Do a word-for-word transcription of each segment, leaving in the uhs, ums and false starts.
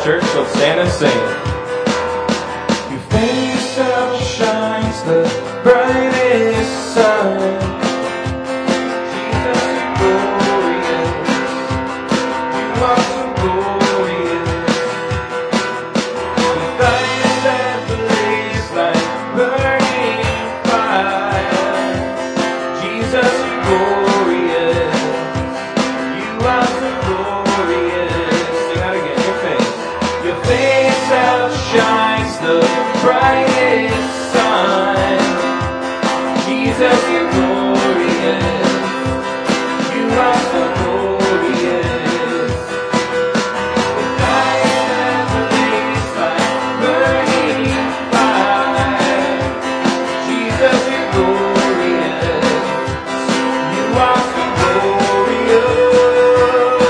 church. Let's stand and sing. Your face outshines the brightest sun. Jesus, you're glorious. You are so glorious. Your thighs that blaze like burning fire. Jesus, you're glorious. You are so glorious. Sing that again. Your face. Your face outshines the brightest sun. Jesus, you're glorious. You are so glorious. With eyes that blaze like burning fire. Jesus, you're glorious. You are so glorious.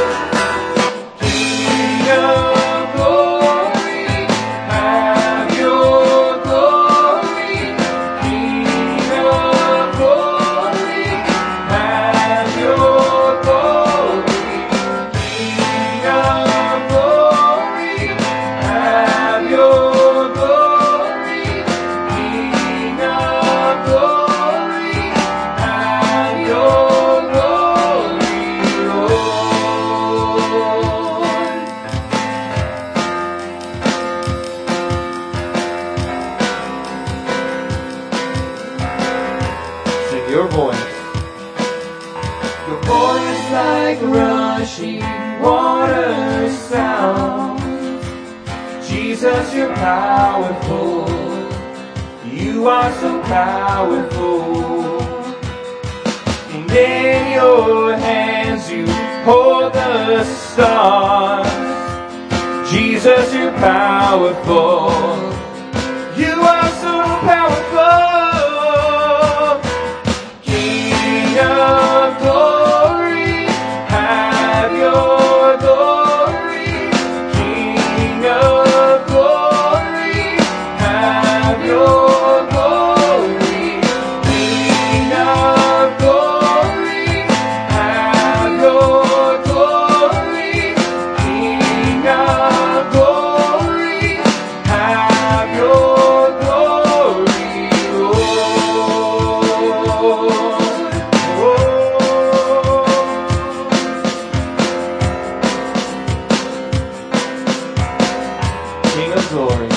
King of glory, have your glory. King of glory, have your glory. King of glory, have your glory. King of glory, have your glory, Lord. Sing your voice. Your voice like rushing water sound. Jesus, you're powerful. You are so powerful. And in your hands you hold the stars. Jesus, you're powerful. You are so powerful. King of glory, have your glory. King of glory, have your glory. King of glory, have your glory. King of glory, have your glory, Lord. King of glory.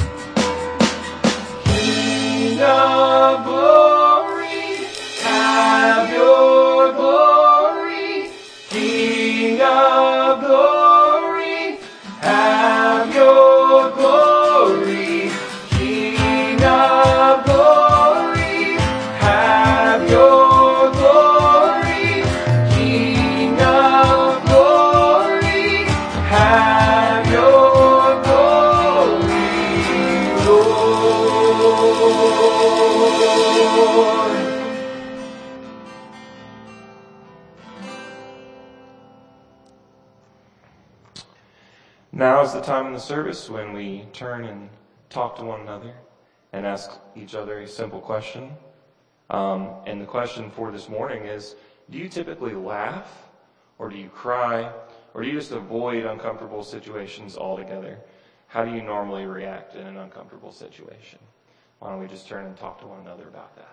King of glory, have your glory. King of glory, have your glory. King of glory, have your glory. King of glory, have your glory, Lord. Now is the time in the service when we turn and talk to one another and ask each other a simple question. Um, and the question for this morning is, do you typically laugh, or do you cry, or do you just avoid uncomfortable situations altogether? How do you normally react in an uncomfortable situation? Why don't we just turn and talk to one another about that?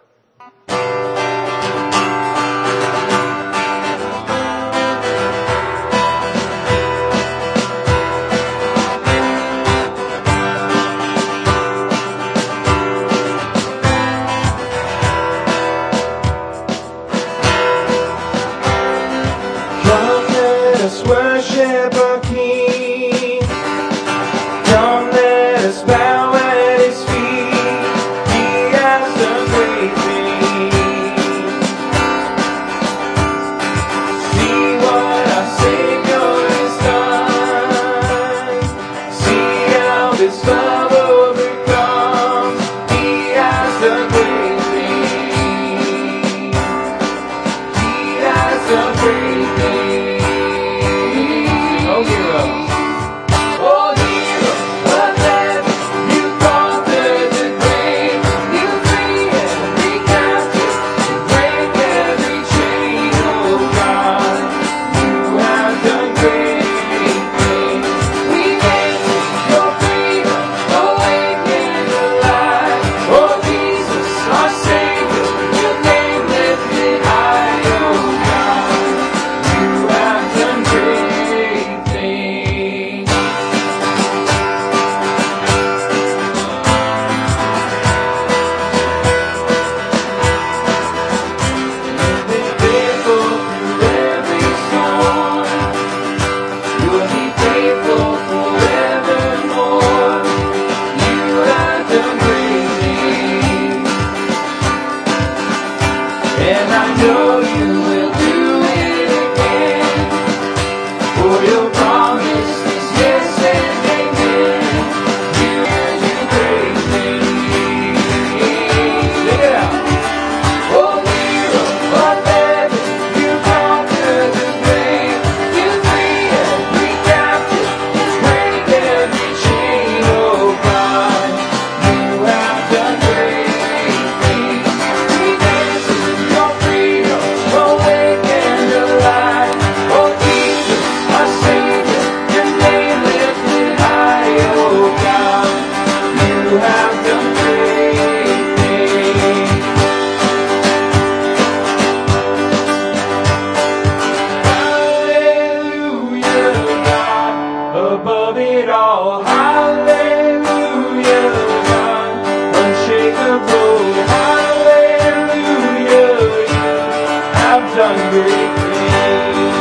Come, let us worship our King. Come, let us bow at His feet. He has done great things. and I know you will do it again. For your promise is yes and amen. You do great things. Sing it out. Oh, hero of heaven, you conquer the grave. You free every captive, you break every chain. Oh God, you have done great things. We dance in your freedom, awake and alive. Oh Jesus, our Savior, your name lifted high. Oh God, you have done great things. Hallelujah, God, above it all. Hallelujah, God, unshakable. Hallelujah, you have done great things.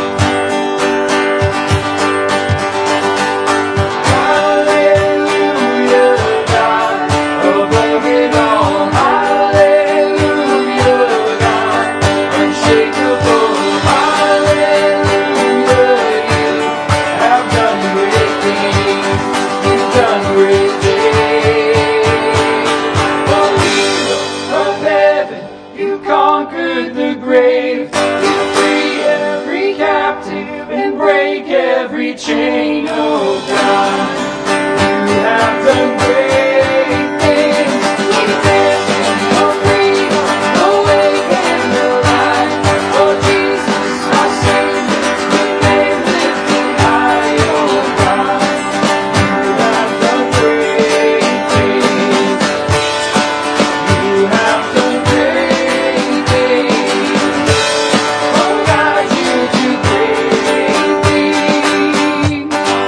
Hallelujah, God, above it all. Hallelujah, God, unshakable. Hallelujah, you have done great things. You've done great things. Oh, hero of heaven, you conquered the grave. You free every captive and break every chain. Oh God, you have done great things. We dance in your freedom, awake and alive. Oh Jesus, our Savior, your name lifted high. Oh God, you have done great things. You have done great things. Oh God, you do great things.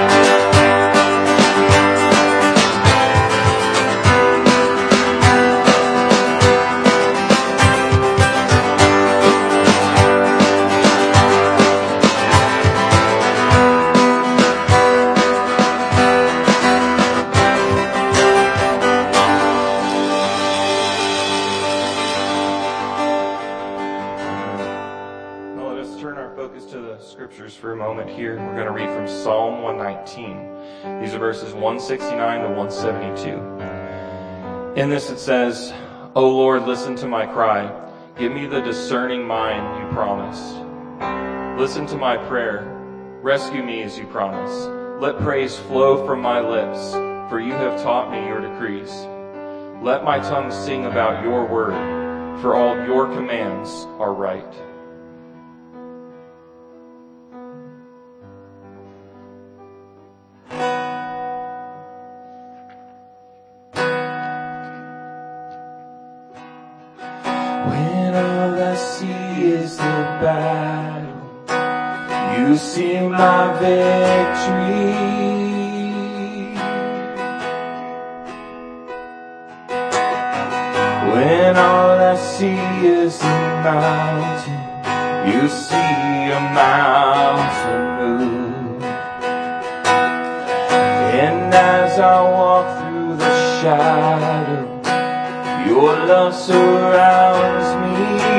Now let us turn our focus to the scriptures for a moment here. We're going to read from Psalm one nineteen. These are verses one sixty-nine to one seventy-two. In this it says, O Lord, listen to my cry. Give me the discerning mind you promised. Listen to my prayer. Rescue me as you promised. Let praise flow from my lips, for you have taught me your decrees. Let my tongue sing about your word, for all your commands are right. When all I see is the battle, you see my victory. When all I see is the mountain, you see a mountain move. And as I walk through the shadow, your love surrounds me.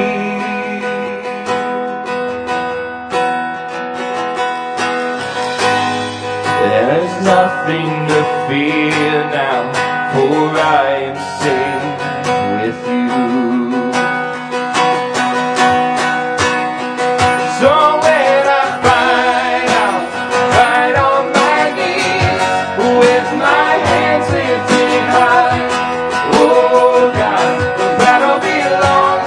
There's nothing to fear now, for I am safe with you. So when I fight, I'll fight on my knees, with my hands lifted high. Oh God, the battle belongs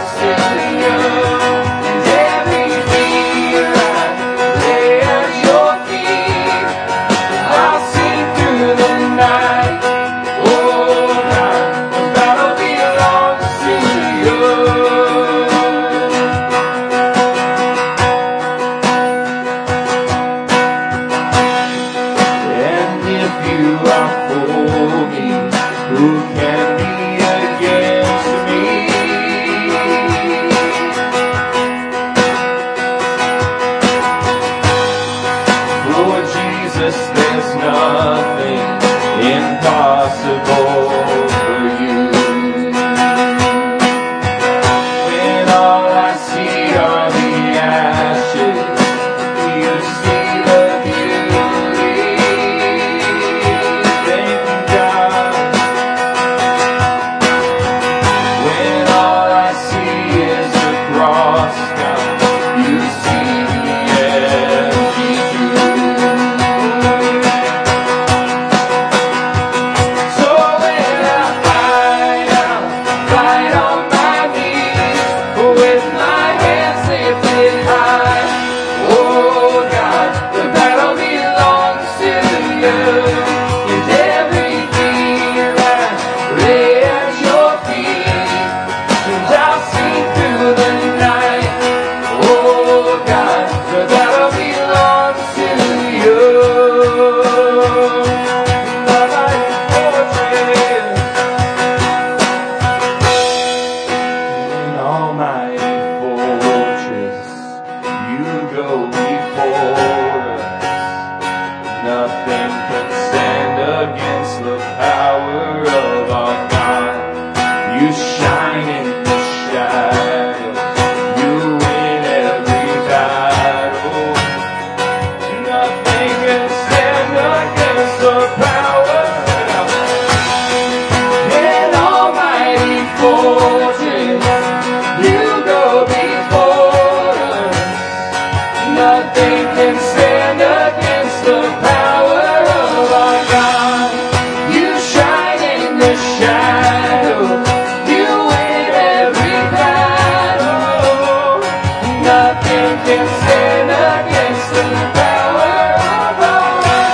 can stand against the power of our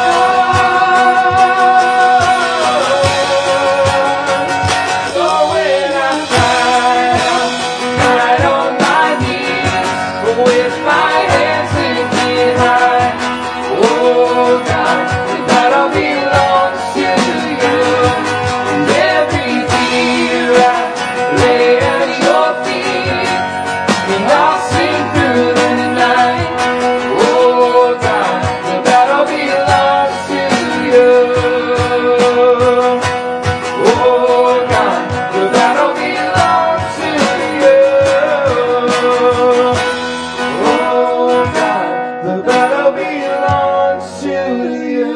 God. So when I cry out, right on my knees, with my hands lifted high, oh God, the battle belongs to you. And every fear I lay at your feet, and I'll sing through the night. Oh God, the battle belongs to you. Oh God, the battle belongs to you. Oh God, the battle belongs to you.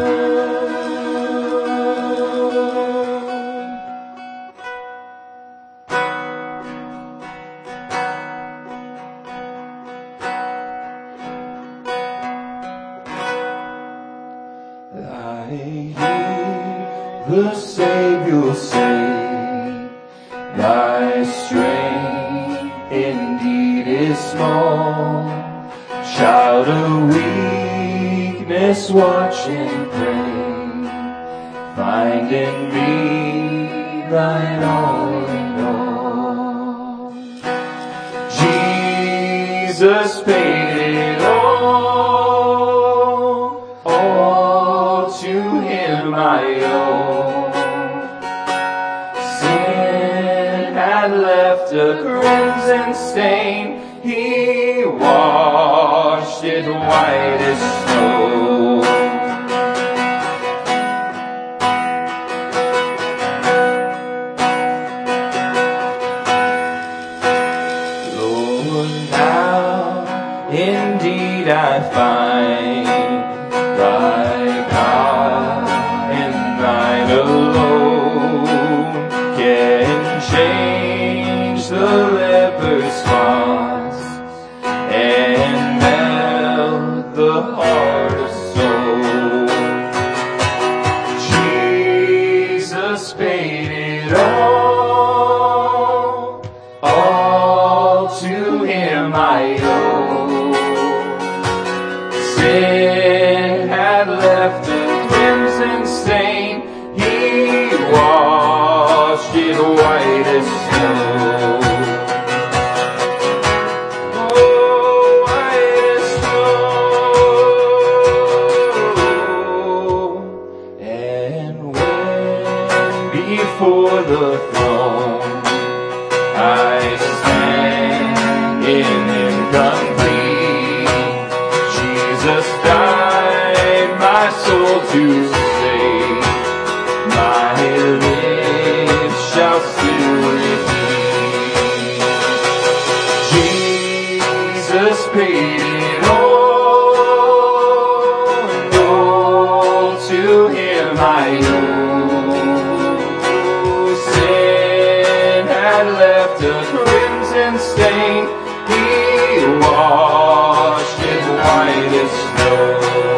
I hear the Savior say, thy strength indeed is small. Child of weakness, watch and pray. Find in me thine all in all. Jesus paid it all, all to him I owe. Sin had left a crimson stain, he washed it white as snow. Lord, now indeed I find thy God and thine alone can change the leper's spots and melt the heart of stone. Jesus paid it all, all to him I owe. Sin had left a crimson stain, he washed it white as snow. Oh, white as snow. And when before the throne I stand in incomplete, Jesus died my soul to save. My lips shall still repeat. Jesus paid it all, and all to him I owe. Sin had left a crimson stain, he washed it white as snow.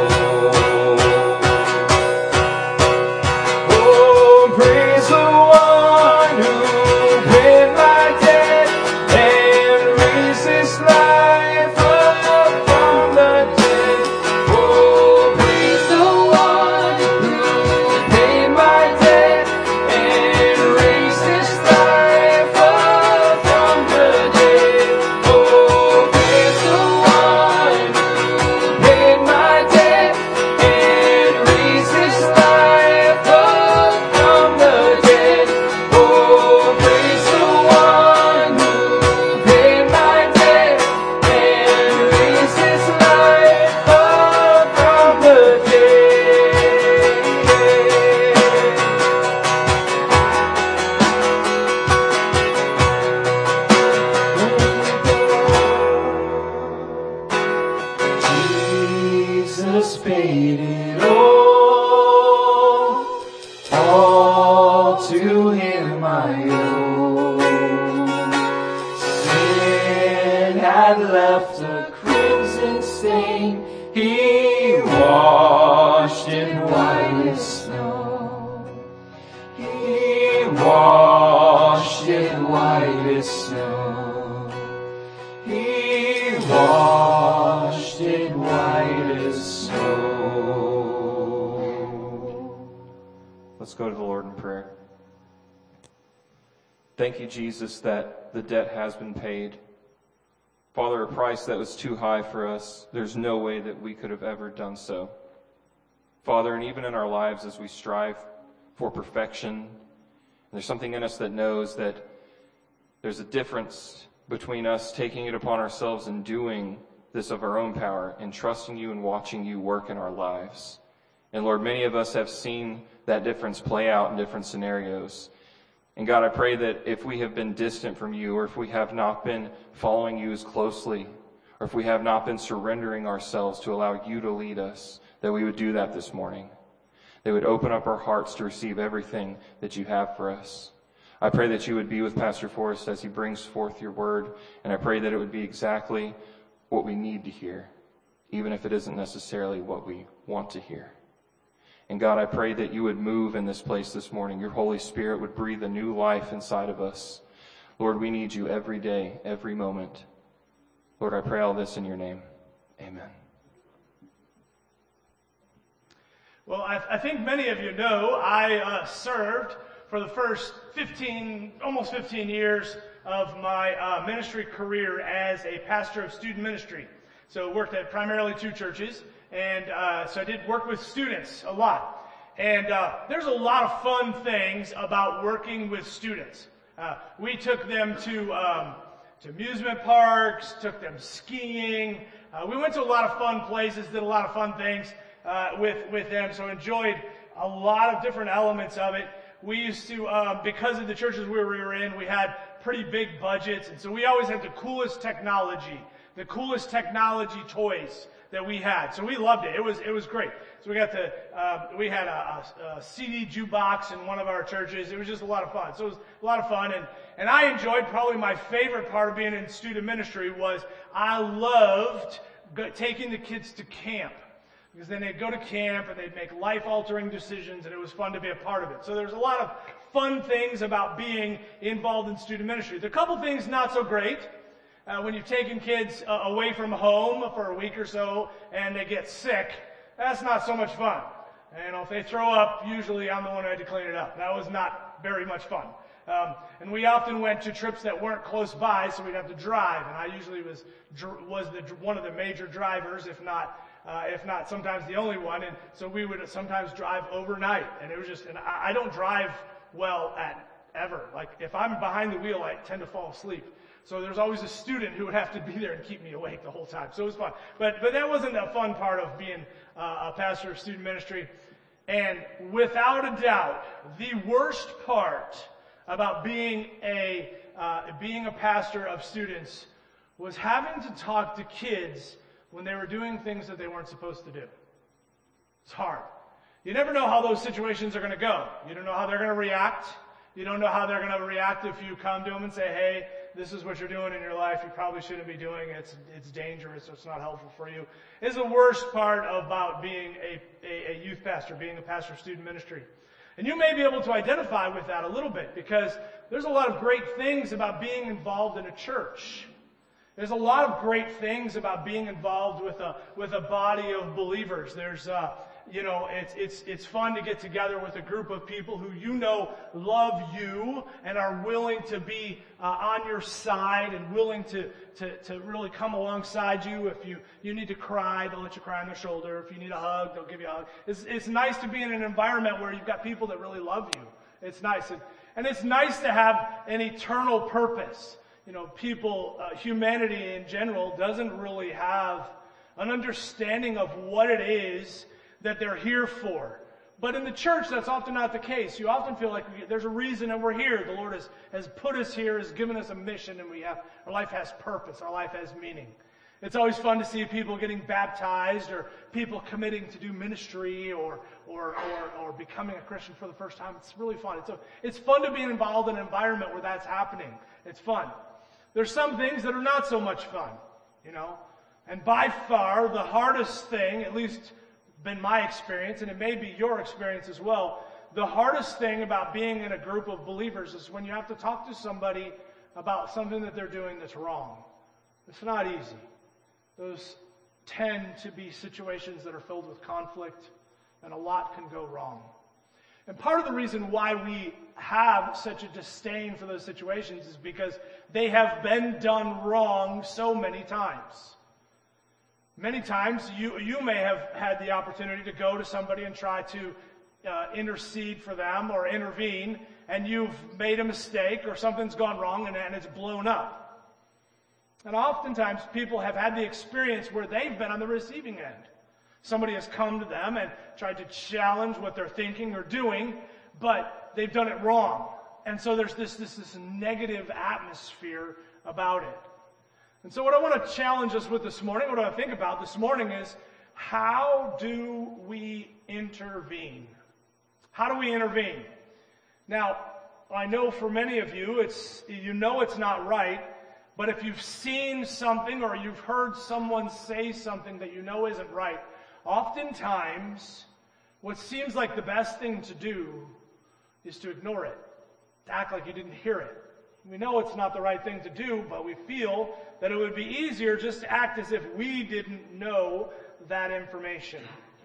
Oh, praise the one who paid my debt and raised his life up from the dead. Oh, praise the one who paid my debt and raised his life up from the dead. Oh, praise the one who paid my debt and raised his life up from the dead. Oh, praise the one who paid my debt and raised his life up from the dead. Jesus paid it all, all to him I owe. Sin had left a crimson stain, he washed it white as snow. He washed it white as snow. He washed go to the Lord in prayer. Thank you, Jesus, that the debt has been paid. Father, a price that was too high for us. There's no way that we could have ever done so. Father, and even in our lives as we strive for perfection, there's something in us that knows that there's a difference between us taking it upon ourselves and doing this of our own power and trusting you and watching you work in our lives. And Lord, many of us have seen that difference play out in different scenarios. And God, I pray that if we have been distant from you, or if we have not been following you as closely, or if we have not been surrendering ourselves to allow you to lead us, that we would do that this morning. They would open up our hearts to receive everything that you have for us. I pray that you would be with Pastor Forrest as he brings forth your word, and I pray that it would be exactly what we need to hear, even if it isn't necessarily what we want to hear. And God, I pray that you would move in this place this morning. Your Holy Spirit would breathe a new life inside of us. Lord, we need you every day, every moment. Lord, I pray all this in your name. Amen. Well, I, I think many of you know I uh, served for the first fifteen, almost fifteen years of my uh, ministry career as a pastor of student ministry. So worked at primarily two churches, and uh, so I did work with students a lot. And uh, there's a lot of fun things about working with students. Uh, we took them to um, to amusement parks, took them skiing. Uh, we went to a lot of fun places, did a lot of fun things uh, with with them. So enjoyed a lot of different elements of it. We used to, um, because of the churches we were in, we had pretty big budgets, and so we always had the coolest technology, the coolest technology toys that we had. So we loved it. It was it was great. So we got the uh, we had a, a, a C D jukebox in one of our churches. It was just a lot of fun. So it was a lot of fun, and and I enjoyed, probably my favorite part of being in student ministry was I loved go, taking the kids to camp. Because then they'd go to camp and they'd make life-altering decisions, and it was fun to be a part of it. So there's a lot of fun things about being involved in student ministry. There are a couple things not so great. Uh, when you've taken kids uh, away from home for a week or so and they get sick, that's not so much fun. And, you know, if they throw up, usually I'm the one who had to clean it up. That was not very much fun. Um, and we often went to trips that weren't close by, so we'd have to drive. And I usually was was the, one of the major drivers, if not uh, if not sometimes the only one. And so we would sometimes drive overnight. And it was just, and I, I don't drive well at ever. Like if I'm behind the wheel, I tend to fall asleep. So there's always a student who would have to be there and keep me awake the whole time. So it was fun. But but that wasn't a fun part of being uh, a pastor of student ministry. And without a doubt, the worst part about being a uh, being a pastor of students was having to talk to kids when they were doing things that they weren't supposed to do. It's hard. You never know how those situations are going to go. You don't know how they're going to react. You don't know how they're going to react if you come to them and say, hey, this is what you're doing in your life. You probably shouldn't be doing it. It's, it's dangerous. It's not helpful for you. It's the worst part about being a, a, a youth pastor, being a pastor of student ministry. And you may be able to identify with that a little bit because there's a lot of great things about being involved in a church. There's a lot of great things about being involved with a with a body of believers. There's uh, you know, it's it's it's fun to get together with a group of people who you know love you and are willing to be uh, on your side and willing to, to to really come alongside you. If you you need to cry, they'll let you cry on their shoulder. If you need a hug, they'll give you a hug. It's it's nice to be in an environment where you've got people that really love you. It's nice, and, and it's nice to have an eternal purpose. You know, people, uh, humanity in general doesn't really have an understanding of what it is that they're here for. But in the church, that's often not the case. You often feel like we, there's a reason that we're here. The Lord has, has put us here, has given us a mission, and we have our life has purpose. Our life has meaning. It's always fun to see people getting baptized or people committing to do ministry or or or, or becoming a Christian for the first time. It's really fun. It's a, it's fun to be involved in an environment where that's happening. It's fun. There's some things that are not so much fun, you know. And by far, the hardest thing, at least been my experience, and it may be your experience as well, the hardest thing about being in a group of believers is when you have to talk to somebody about something that they're doing that's wrong. It's not easy. Those tend to be situations that are filled with conflict, and a lot can go wrong. And part of the reason why we have such a disdain for those situations is because they have been done wrong so many times. Many times you, you may have had the opportunity to go to somebody and try to uh, intercede for them or intervene, and you've made a mistake or something's gone wrong and, and it's blown up. And oftentimes people have had the experience where they've been on the receiving end. Somebody has come to them and tried to challenge what they're thinking or doing, but they've done it wrong. And so there's this, this, this negative atmosphere about it. And so what I want to challenge us with this morning, what I think about this morning is, how do we intervene? How do we intervene? Now, I know for many of you, it's you know it's not right, but if you've seen something or you've heard someone say something that you know isn't right, oftentimes what seems like the best thing to do is to ignore it, to act like you didn't hear it. We know it's not the right thing to do, but we feel that it would be easier just to act as if we didn't know that information.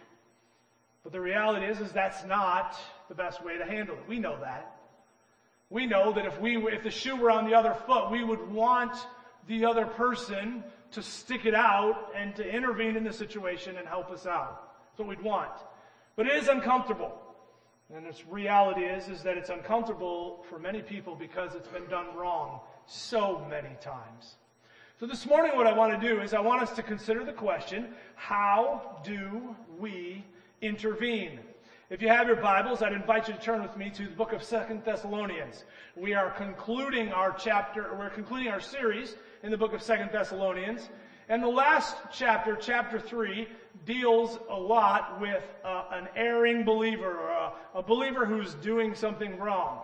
But the reality is, is that's not the best way to handle it. We know that. We know that if we, if the shoe were on the other foot, we would want the other person to stick it out and to intervene in the situation and help us out. That's what we'd want. But it is uncomfortable. And its reality is, is that it's uncomfortable for many people because it's been done wrong so many times. So this morning what I want to do is I want us to consider the question, how do we intervene? If you have your Bibles, I'd invite you to turn with me to the book of Second Thessalonians. We are concluding our chapter, or we're concluding our series in the book of Second Thessalonians. And the last chapter, chapter three, deals a lot with uh, an erring believer, or a, a believer who's doing something wrong.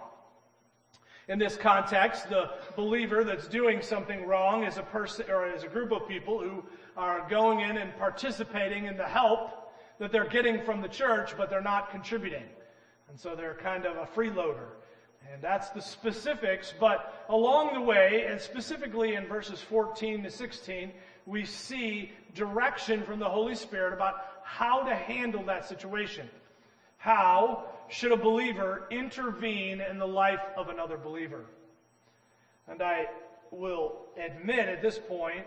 In this context, the believer that's doing something wrong is a person, or is a group of people who are going in and participating in the help that they're getting from the church, but they're not contributing. And so they're kind of a freeloader. And that's the specifics, but along the way, and specifically in verses fourteen to sixteen, we see direction from the Holy Spirit about how to handle that situation. How should a believer intervene in the life of another believer? And I will admit at this point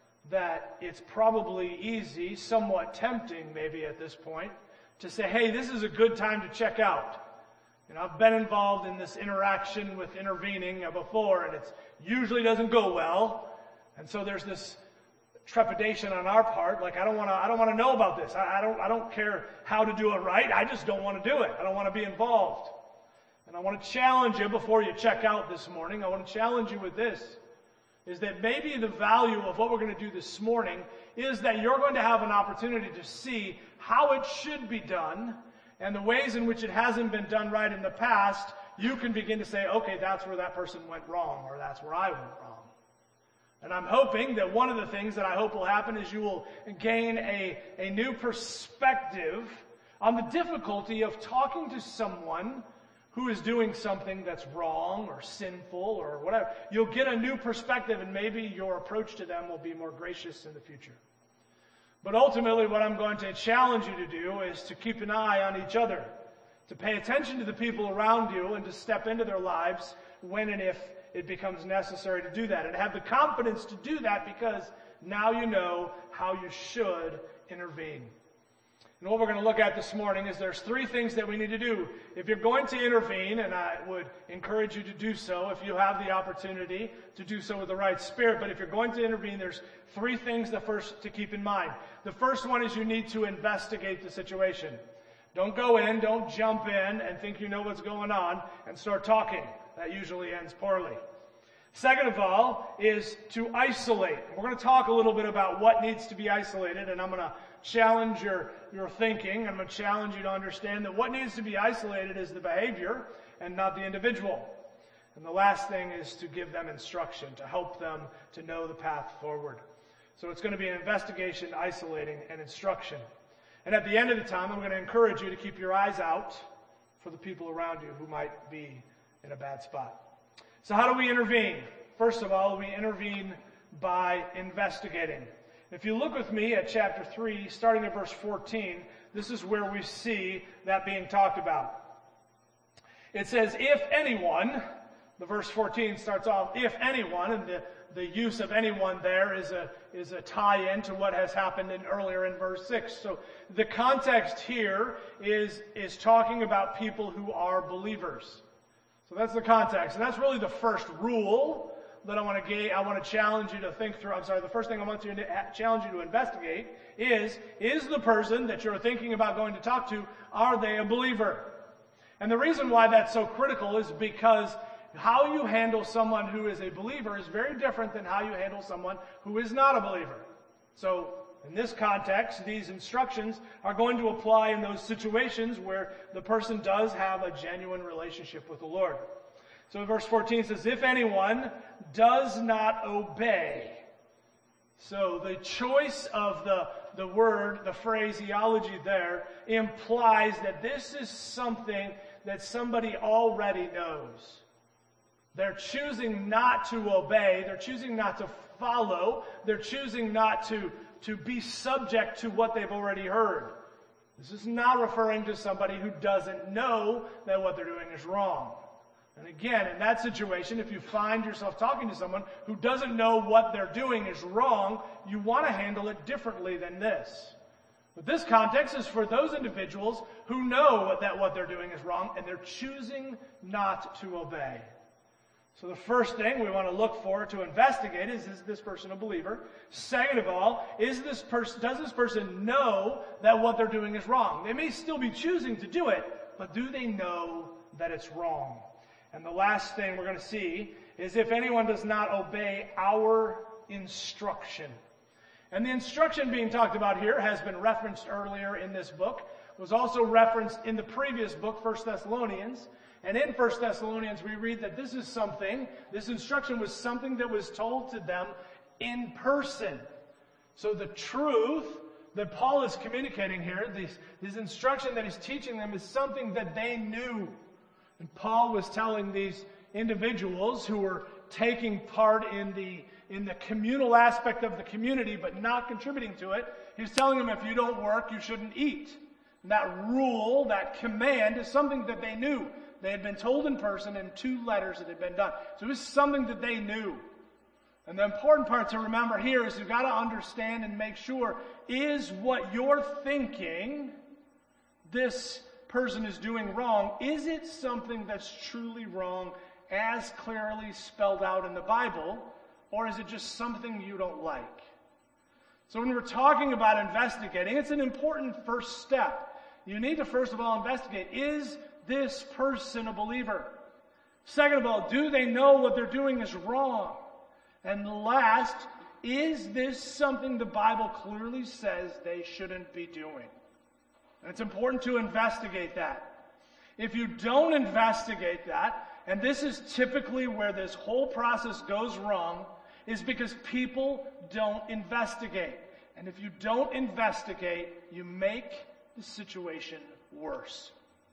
that it's probably easy, somewhat tempting maybe at this point, to say, hey, this is a good time to check out. You know, I've been involved in this interaction with intervening before, and it usually doesn't go well. And so there's this trepidation on our part, like I don't want to, I don't want to know about this. I, I don't, I don't care how to do it right. I just don't want to do it. I don't want to be involved. And I want to challenge you before you check out this morning. I want to challenge you with this: is that maybe the value of what we're going to do this morning is that you're going to have an opportunity to see how it should be done, and the ways in which it hasn't been done right in the past. You can begin to say, okay, that's where that person went wrong, or that's where I went wrong. And I'm hoping that one of the things that I hope will happen is you will gain a, a new perspective on the difficulty of talking to someone who is doing something that's wrong or sinful or whatever. You'll get a new perspective, and maybe your approach to them will be more gracious in the future. But ultimately, what I'm going to challenge you to do is to keep an eye on each other, to pay attention to the people around you, and to step into their lives when and if it becomes necessary to do that. And have the confidence to do that because now you know how you should intervene. And what we're going to look at this morning is there's three things that we need to do. If you're going to intervene, and I would encourage you to do so if you have the opportunity to do so with the right spirit, but if you're going to intervene, there's three things that first to keep in mind. The first one is you need to investigate the situation. Don't go in, don't jump in and think you know what's going on and start talking. That usually ends poorly. Second of all is to isolate. We're going to talk a little bit about what needs to be isolated, and I'm going to challenge your, your thinking. I'm going to challenge you to understand that what needs to be isolated is the behavior and not the individual. And the last thing is to give them instruction, to help them to know the path forward. So it's going to be an investigation, isolating, and instruction. And at the end of the time, I'm going to encourage you to keep your eyes out for the people around you who might be in a bad spot. So how do we intervene? First of all, we intervene by investigating. If you look with me at chapter three, starting at verse fourteen, this is where we see that being talked about. It says, if anyone, the verse fourteen starts off, if anyone, and the, the use of anyone there is a, is a tie-in to what has happened in, earlier in verse six. So the context here is, is talking about people who are believers. So that's the context. And that's really the first rule that I want to ga- I want to challenge you to think through. I'm sorry, the first thing I want to challenge you to investigate is, is the person that you're thinking about going to talk to, are they a believer? And the reason why that's so critical is because how you handle someone who is a believer is very different than how you handle someone who is not a believer. So, in this context, these instructions are going to apply in those situations where the person does have a genuine relationship with the Lord. So verse fourteen says, if anyone does not obey. So the choice of the, the word, the phraseology there, implies that this is something that somebody already knows. They're choosing not to obey. They're choosing not to follow. They're choosing not to, to be subject to what they've already heard. This is not referring to somebody who doesn't know that what they're doing is wrong. And again, in that situation, if you find yourself talking to someone who doesn't know what they're doing is wrong, you want to handle it differently than this. But this context is for those individuals who know that what they're doing is wrong, and they're choosing not to obey. So the first thing we want to look for to investigate is, is this person a believer? Second of all, is this person, does this person know that what they're doing is wrong? They may still be choosing to do it, but do they know that it's wrong? And the last thing we're going to see is if anyone does not obey our instruction. And the instruction being talked about here has been referenced earlier in this book. It was also referenced in the previous book, First Thessalonians. And in First Thessalonians, we read that this is something, this instruction was something that was told to them in person. So the truth that Paul is communicating here, this, this instruction that he's teaching them, is something that they knew. And Paul was telling these individuals who were taking part in the, in the communal aspect of the community but not contributing to it, he's telling them if you don't work, you shouldn't eat. And that rule, that command, is something that they knew. They had been told in person in two letters that had been done. So it was something that they knew. And the important part to remember here is you've got to understand and make sure, is what you're thinking this person is doing wrong, is it something that's truly wrong as clearly spelled out in the Bible, or is it just something you don't like? So when we're talking about investigating, it's an important first step. You need to first of all investigate, is this person a believer? Second of all, do they know what they're doing is wrong? And last, is this something the Bible clearly says they shouldn't be doing? And it's important to investigate that. If you don't investigate that, and this is typically where this whole process goes wrong, is because people don't investigate. And if you don't investigate, you make the situation worse.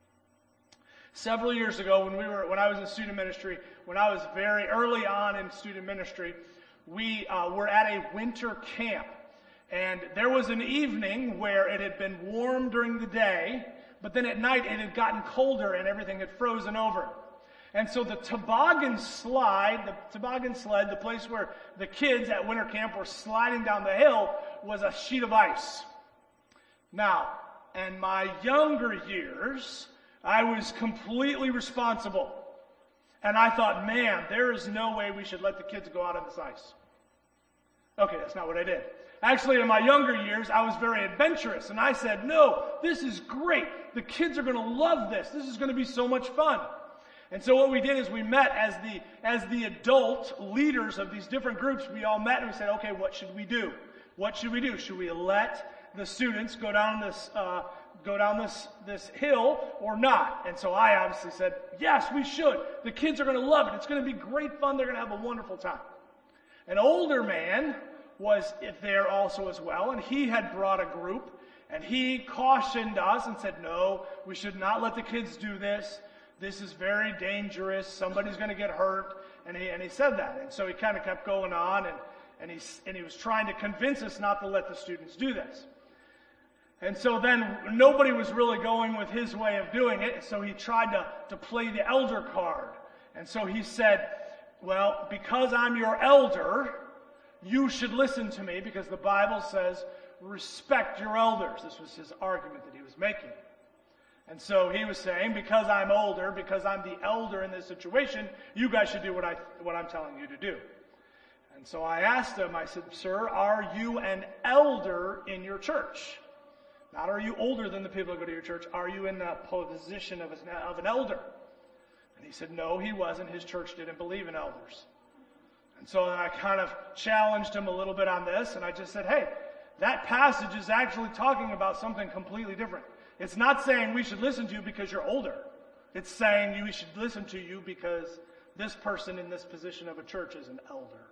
Several years ago, when we were, when I was in student ministry, when I was very early on in student ministry, we uh, were at a winter camp. And there was an evening where it had been warm during the day, but then at night it had gotten colder and everything had frozen over. And so the toboggan slide, the toboggan sled, the place where the kids at winter camp were sliding down the hill, was a sheet of ice. Now, in my younger years, I was completely responsible. And I thought, man, there is no way we should let the kids go out on this ice. Okay, that's not what I did. Actually, in my younger years, I was very adventurous, and I said, no, this is great. The kids are going to love this. This is going to be so much fun. And so what we did is we met as the as the adult leaders of these different groups. We all met and we said, okay, what should we do? What should we do? Should we let the students go down this uh, go down this this hill or not? And so I obviously said, yes, we should. The kids are going to love it. It's going to be great fun. They're going to have a wonderful time. An older man was there also as well, and he had brought a group, and he cautioned us and said, no, we should not let the kids do this. This is very dangerous. Somebody's going to get hurt. And he, and he said that. And so he kind of kept going on, and, and, he, and he was trying to convince us not to let the students do this. And so then nobody was really going with his way of doing it, so he tried to, to play the elder card. And so he said, well, because I'm your elder, you should listen to me, because the Bible says, respect your elders. This was his argument that he was making. And so he was saying, because I'm older, because I'm the elder in this situation, you guys should do what, I, what I'm telling you to do. And so I asked him, I said, sir, are you an elder in your church? Not are you older than the people that go to your church, are you in the position of, of an elder? And he said, no, he wasn't. His church didn't believe in elders. And so then I kind of challenged him a little bit on this, and I just said, hey, that passage is actually talking about something completely different. It's not saying we should listen to you because you're older. It's saying we should listen to you because this person in this position of a church is an elder.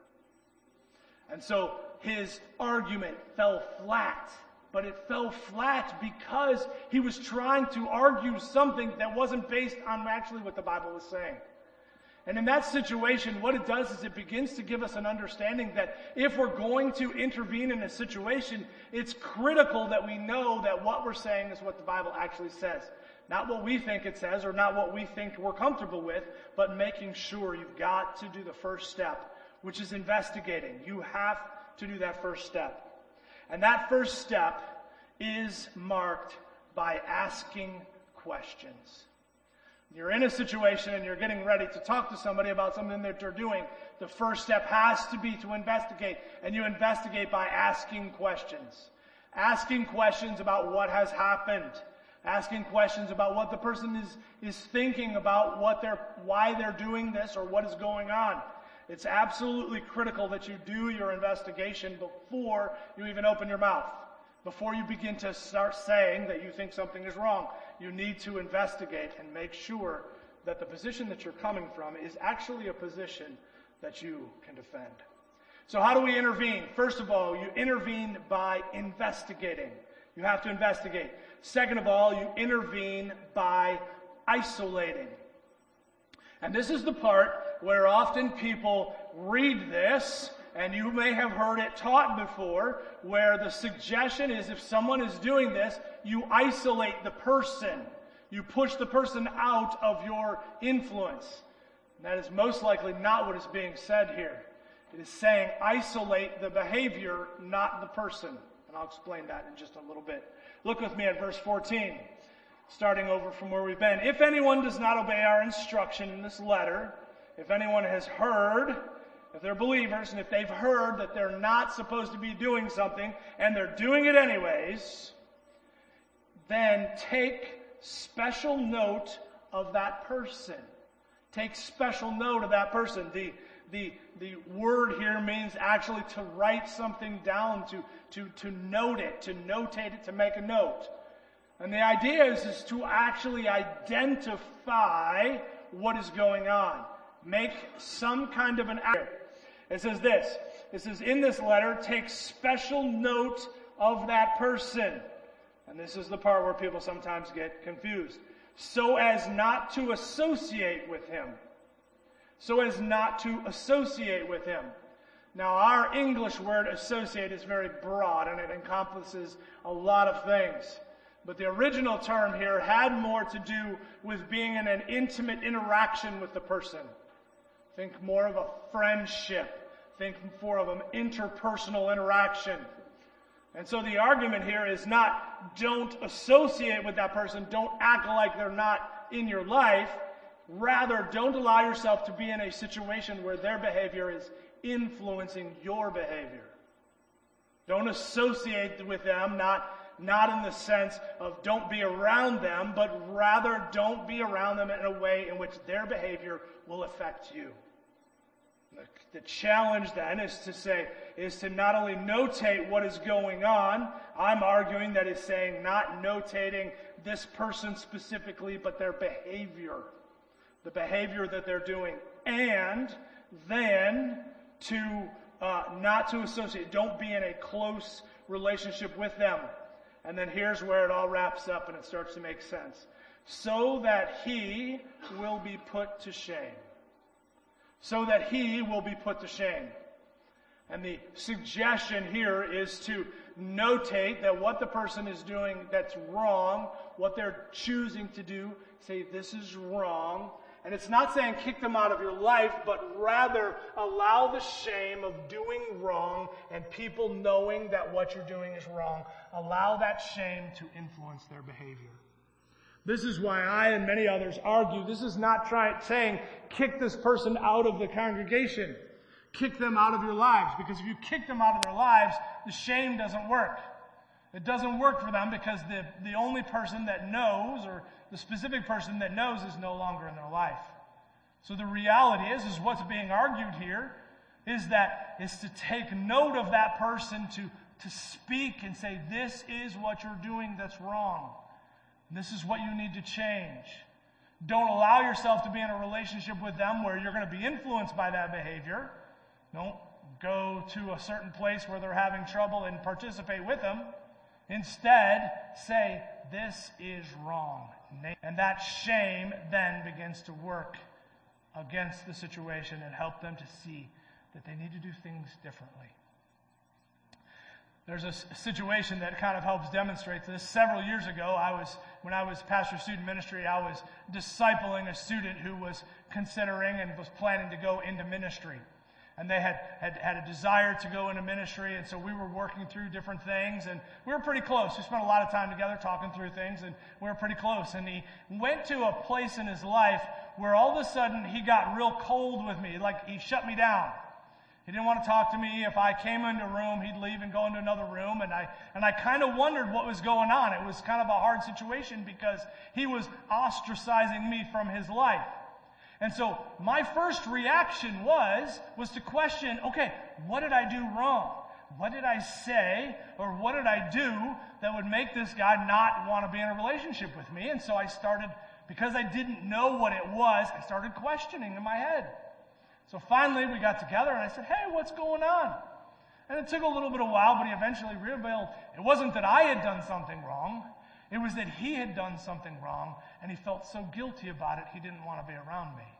And so his argument fell flat. But it fell flat because he was trying to argue something that wasn't based on actually what the Bible was saying. And in that situation, what it does is it begins to give us an understanding that if we're going to intervene in a situation, it's critical that we know that what we're saying is what the Bible actually says. Not what we think it says or not what we think we're comfortable with, but making sure you've got to do the first step, which is investigating. You have to do that first step. And that first step is marked by asking questions. You're in a situation and you're getting ready to talk to somebody about something that they're doing. The first step has to be to investigate. And you investigate by asking questions. Asking questions about what has happened. Asking questions about what the person is, is thinking about what they're, why they're doing this or what is going on. It's absolutely critical that you do your investigation before you even open your mouth. Before you begin to start saying that you think something is wrong, you need to investigate and make sure that the position that you're coming from is actually a position that you can defend. So how do we intervene? First of all, you intervene by investigating. You have to investigate. Second of all, you intervene by isolating. And this is the part where often people read this, and you may have heard it taught before, where the suggestion is if someone is doing this, you isolate the person. You push the person out of your influence. And that is most likely not what is being said here. It is saying isolate the behavior, not the person. And I'll explain that in just a little bit. Look with me at verse fourteen, starting over from where we've been. If anyone does not obey our instruction in this letter, if anyone has heard, if they're believers, and if they've heard that they're not supposed to be doing something, and they're doing it anyways, then take special note of that person. Take special note of that person. The, the, the word here means actually to write something down, to, to, to note it, to notate it, to make a note. And the idea is, is to actually identify what is going on. Make some kind of an act. It says this. It says, in this letter, take special note of that person. And this is the part where people sometimes get confused. So as not to associate with him. So as not to associate with him. Now, our English word associate is very broad, and it encompasses a lot of things. But the original term here had more to do with being in an intimate interaction with the person. Think more of a friendship. Think more of an interpersonal interaction. And so the argument here is not don't associate with that person, don't act like they're not in your life. Rather, don't allow yourself to be in a situation where their behavior is influencing your behavior. Don't associate with them, not, not in the sense of don't be around them, but rather don't be around them in a way in which their behavior will affect you. The challenge then is to say, is to not only notate what is going on. I'm arguing that it's saying not notating this person specifically, but their behavior. The behavior that they're doing. And then to uh, not to associate. Don't be in a close relationship with them. And then here's where it all wraps up and it starts to make sense. So that he will be put to shame. So that he will be put to shame. And the suggestion here is to notate that what the person is doing that's wrong, what they're choosing to do, say this is wrong. And it's not saying kick them out of your life, but rather allow the shame of doing wrong and people knowing that what you're doing is wrong. Allow that shame to influence their behavior. This is why I and many others argue this is not trying, saying kick this person out of the congregation. Kick them out of your lives. Because if you kick them out of their lives, the shame doesn't work. It doesn't work for them because the, the only person that knows, or the specific person that knows, is no longer in their life. So the reality is, is what's being argued here is that is to take note of that person, to, to speak and say, this is what you're doing that's wrong. This is what you need to change. Don't allow yourself to be in a relationship with them where you're going to be influenced by that behavior. Don't go to a certain place where they're having trouble and participate with them. Instead, say, this is wrong. And that shame then begins to work against the situation and help them to see that they need to do things differently. There's a situation that kind of helps demonstrate this. Several years ago, I was, when I was pastor of student ministry, I was discipling a student who was considering and was planning to go into ministry. And they had, had, had a desire to go into ministry, and so we were working through different things, and we were pretty close. We spent a lot of time together talking through things, and we were pretty close. And he went to a place in his life where all of a sudden he got real cold with me, like he shut me down. He didn't want to talk to me. If I came into a room, he'd leave and go into another room, and I and I kind of wondered what was going on. It was kind of a hard situation because he was ostracizing me from his life. And so my first reaction was, was to question, okay, what did I do wrong? What did I say or what did I do that would make this guy not want to be in a relationship with me? And so I started, because I didn't know what it was, I started questioning in my head. So finally we got together and I said, hey, what's going on? And it took a little bit of a while, but he eventually revealed it wasn't that I had done something wrong. It was that he had done something wrong, and he felt so guilty about it, he didn't want to be around me.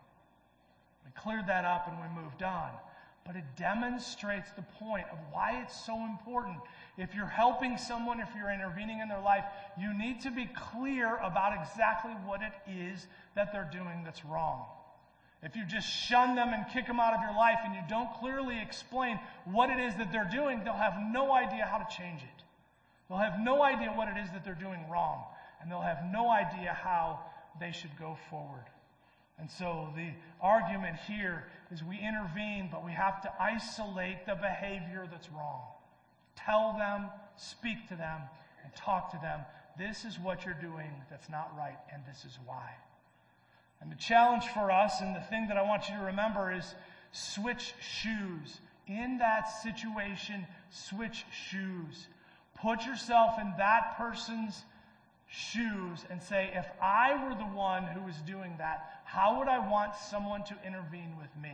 We cleared that up and we moved on. But it demonstrates the point of why it's so important. If you're helping someone, if you're intervening in their life, you need to be clear about exactly what it is that they're doing that's wrong. If you just shun them and kick them out of your life and you don't clearly explain what it is that they're doing, they'll have no idea how to change it. They'll have no idea what it is that they're doing wrong. And they'll have no idea how they should go forward. And so the argument here is we intervene, but we have to isolate the behavior that's wrong. Tell them, speak to them, and talk to them. This is what you're doing that's not right, and this is why. And the challenge for us, and the thing that I want you to remember, is switch shoes. In that situation, switch shoes. Put yourself in that person's shoes and say, if I were the one who was doing that, how would I want someone to intervene with me?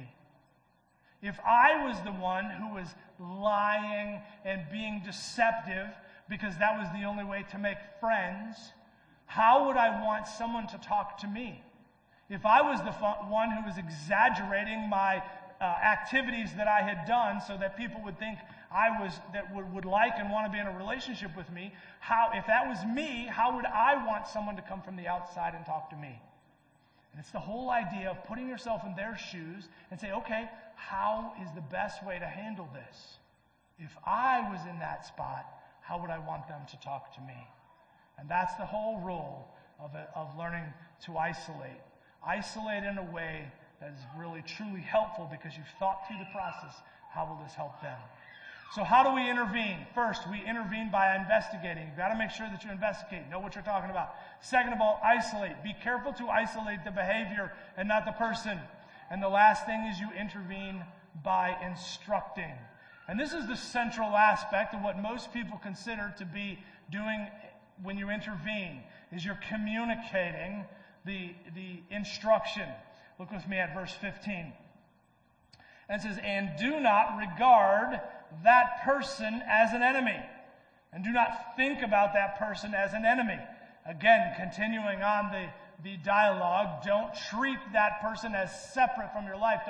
If I was the one who was lying and being deceptive because that was the only way to make friends, how would I want someone to talk to me? If I was the one who was exaggerating my uh, activities that I had done so that people would think I was, that would, would like and want to be in a relationship with me, how, if that was me, how would I want someone to come from the outside and talk to me? And it's the whole idea of putting yourself in their shoes and say, okay, how is the best way to handle this? If I was in that spot, how would I want them to talk to me? And that's the whole role of, of learning to isolate. Isolate in a way that is really, truly helpful because you've thought through the process. How will this help them? So how do we intervene? First, we intervene by investigating. You've got to make sure that you investigate, know what you're talking about. Second of all, isolate. Be careful to isolate the behavior and not the person. And the last thing is you intervene by instructing. And this is the central aspect of what most people consider to be doing when you intervene, is you're communicating the, the instruction. Look with me at verse fifteen. And it says, and do not regard that person as an enemy. And do not think about that person as an enemy. Again, continuing on the, the dialogue, don't treat that person as separate from your life. Don't,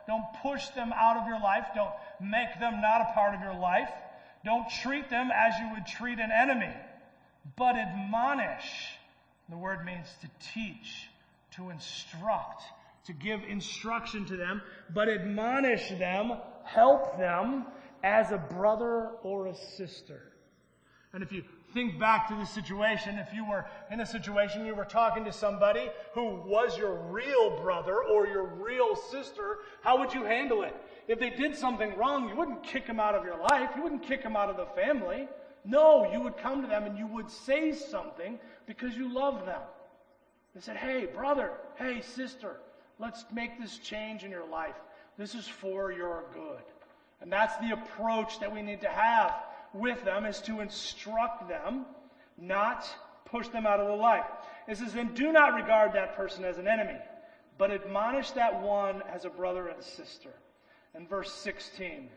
don't push them out of your life. Don't make them not a part of your life. Don't treat them as you would treat an enemy, but admonish. The word means to teach, to instruct, to give instruction to them, but admonish them, help them as a brother or a sister. And if you think back to this situation, if you were in a situation, you were talking to somebody who was your real brother or your real sister, how would you handle it? If they did something wrong, you wouldn't kick them out of your life. You wouldn't kick them out of the family. No, you would come to them and you would say something because you love them. They said, hey, brother, hey, sister, let's make this change in your life. This is for your good. And that's the approach that we need to have with them, is to instruct them, not push them out of the life. It says, and do not regard that person as an enemy, but admonish that one as a brother and sister. And verse sixteen,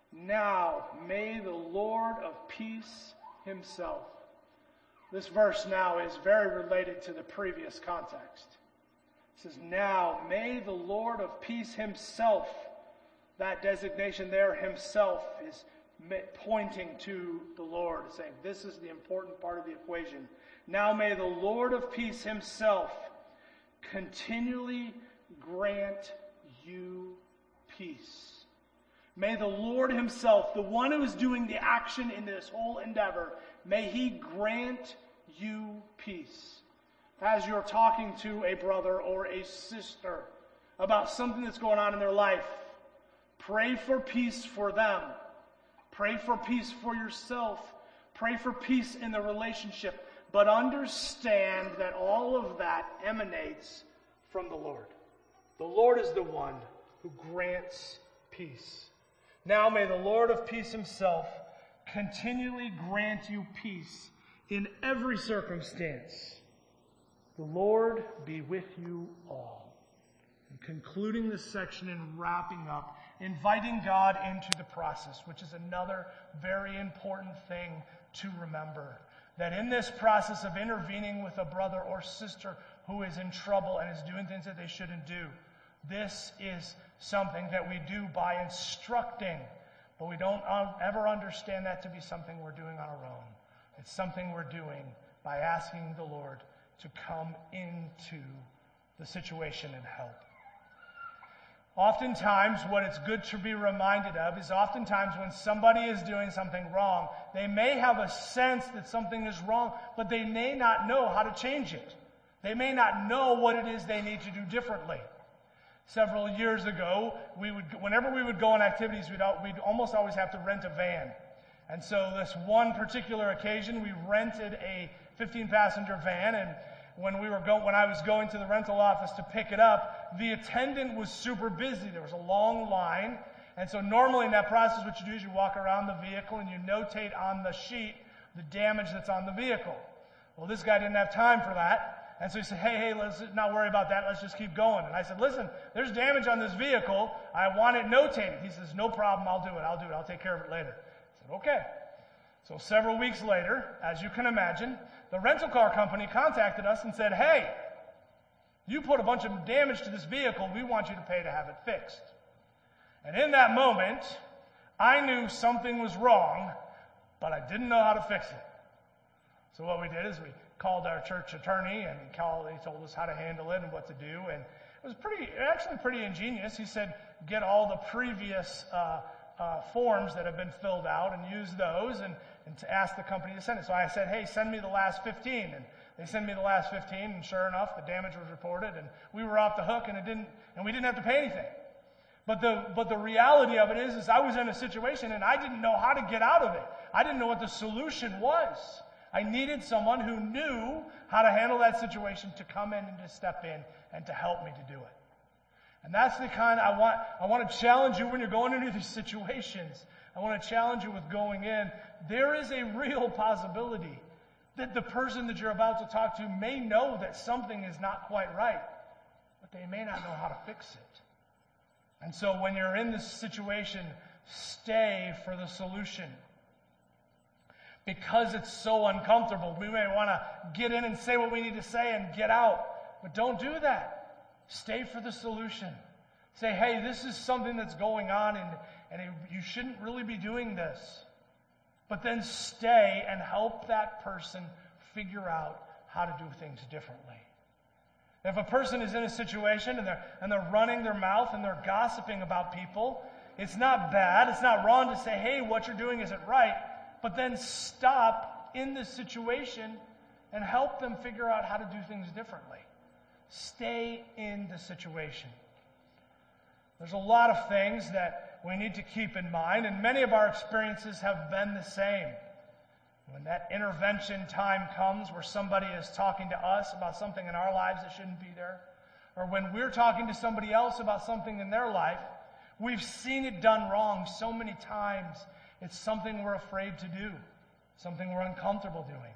now may the Lord of peace himself. This verse now is very related to the previous context. It says, now may the Lord of peace himself. That designation there, himself, is pointing to the Lord, saying this is the important part of the equation. Now may the Lord of peace himself continually grant you peace. May the Lord himself, the one who is doing the action in this whole endeavor, may he grant you peace. As you're talking to a brother or a sister about something that's going on in their life, pray for peace for them. Pray for peace for yourself. Pray for peace in the relationship. But understand that all of that emanates from the Lord. The Lord is the one who grants peace. Now may the Lord of peace himself continually grant you peace in every circumstance. The Lord be with you all. And concluding this section and wrapping up, inviting God into the process, which is another very important thing to remember. That in this process of intervening with a brother or sister who is in trouble and is doing things that they shouldn't do, this is something that we do by instructing, but we don't ever understand that to be something we're doing on our own. It's something we're doing by asking the Lord to come into the situation and help. Oftentimes, what it's good to be reminded of is oftentimes when somebody is doing something wrong, they may have a sense that something is wrong, but they may not know how to change it. They may not know what it is they need to do differently. Several years ago, we would, whenever we would go on activities, we'd, we'd almost always have to rent a van. And so this one particular occasion, we rented a fifteen passenger van, and when we were go- when I was going to the rental office to pick it up, the attendant was super busy. There was a long line. And so normally in that process, what you do is you walk around the vehicle and you notate on the sheet the damage that's on the vehicle. Well, this guy didn't have time for that. And so he said, hey, hey, let's not worry about that. Let's just keep going. And I said, listen, there's damage on this vehicle. I want it notated. He says, no problem. I'll do it. I'll do it. I'll take care of it later. I said, okay. So several weeks later, as you can imagine, the rental car company contacted us and said, hey, you put a bunch of damage to this vehicle. We want you to pay to have it fixed. And in that moment, I knew something was wrong, but I didn't know how to fix it. So what we did is we called our church attorney, and he, called, he told us how to handle it and what to do. And it was pretty, actually pretty ingenious. He said, get all the previous uh, uh, forms that have been filled out and use those, and, and to ask the company to send it. So I said, hey, send me the last fifteen. And they sent me the last fifteen, and sure enough, the damage was reported, and we were off the hook, and it didn't, and we didn't have to pay anything. But the but the reality of it is, is I was in a situation, and I didn't know how to get out of it. I didn't know what the solution was. I needed someone who knew how to handle that situation to come in and to step in and to help me to do it. And that's the kind I want. I want to challenge you when you're going into these situations. I want to challenge you with going in. There is a real possibility that the person that you're about to talk to may know that something is not quite right, but they may not know how to fix it. And so when you're in this situation, stay for the solution. Because it's so uncomfortable, we may want to get in and say what we need to say and get out. But don't do that. Stay for the solution. Say, hey, this is something that's going on, and, and it, you shouldn't really be doing this. But then stay and help that person figure out how to do things differently. If a person is in a situation and they're, and they're running their mouth and they're gossiping about people, it's not bad. It's not wrong to say, hey, what you're doing isn't right. But then stop in the situation and help them figure out how to do things differently. Stay in the situation. There's a lot of things that we need to keep in mind, and many of our experiences have been the same. When that intervention time comes where somebody is talking to us about something in our lives that shouldn't be there, or when we're talking to somebody else about something in their life, we've seen it done wrong so many times. It's something we're afraid to do, something we're uncomfortable doing.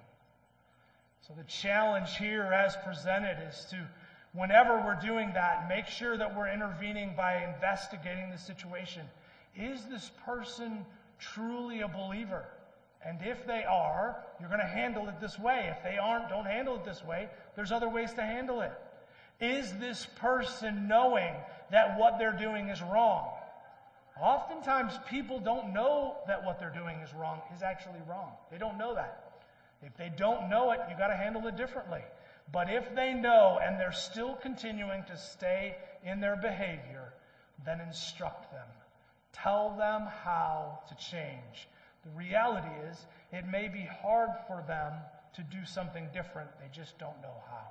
So the challenge here as presented is to, whenever we're doing that, make sure that we're intervening by investigating the situation. Is this person truly a believer? And if they are, you're going to handle it this way. If they aren't, don't handle it this way. There's other ways to handle it. Is this person knowing that what they're doing is wrong? Oftentimes people don't know that what they're doing is wrong is actually wrong. They don't know that. If they don't know it, you got to handle it differently. But if they know and they're still continuing to stay in their behavior, then instruct them. Tell them how to change. The reality is, it may be hard for them to do something different. They just don't know how.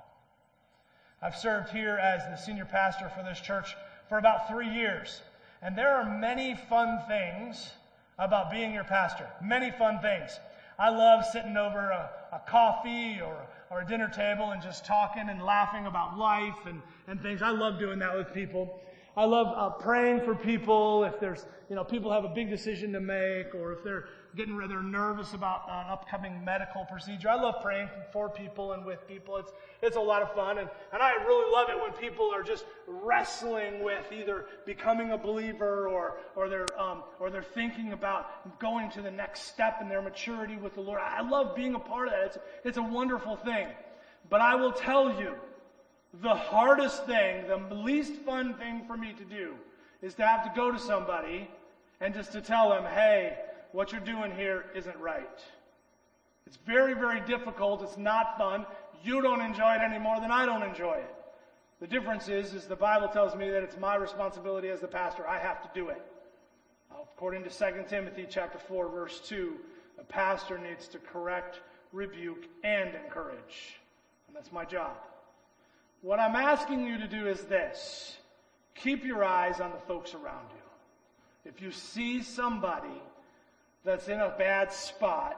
I've served here as the senior pastor for this church for about three years. And there are many fun things about being your pastor. Many fun things. I love sitting over a, a coffee or, or a dinner table and just talking and laughing about life and, and things. I love doing that with people. I love uh, praying for people if there's, you know, people have a big decision to make, or if they're getting rather nervous about an upcoming medical procedure. I love praying for people and with people. It's it's a lot of fun, and, and I really love it when people are just wrestling with either becoming a believer or or they're um, or they're thinking about going to the next step in their maturity with the Lord. I love being a part of that. It's it's a wonderful thing. But I will tell you, the hardest thing, the least fun thing for me to do is to have to go to somebody and just to tell them, hey, what you're doing here isn't right. It's very, very difficult. It's not fun. You don't enjoy it any more than I don't enjoy it. The difference is, is the Bible tells me that it's my responsibility as the pastor. I have to do it. According to Second Timothy chapter four, verse two, a pastor needs to correct, rebuke, and encourage. And that's my job. What I'm asking you to do is this. Keep your eyes on the folks around you. If you see somebody that's in a bad spot,